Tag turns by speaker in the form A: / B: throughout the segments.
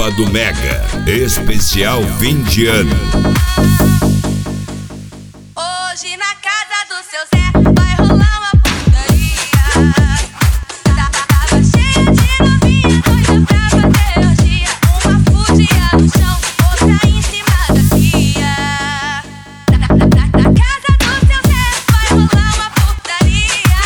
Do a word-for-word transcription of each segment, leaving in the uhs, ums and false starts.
A: Sábado Mega, especial fim de ano.
B: Hoje na casa do seu Zé vai rolar uma putaria. Tava cheia de novinha, doida pra fazer orgia. Uma fudia no chão, outra em cima da pia. Na, na, na, na casa do seu Zé vai rolar uma putaria.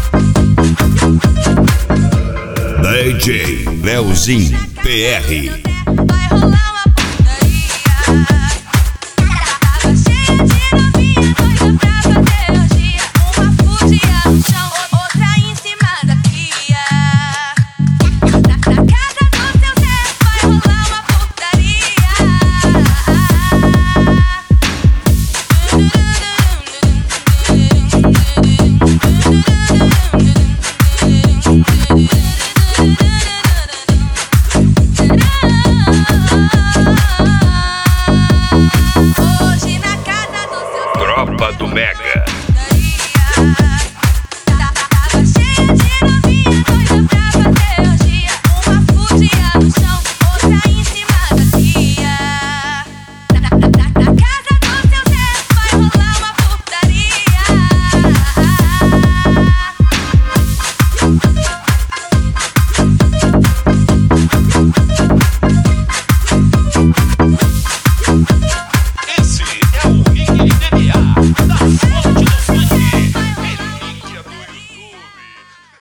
A: D J Leozinho P R.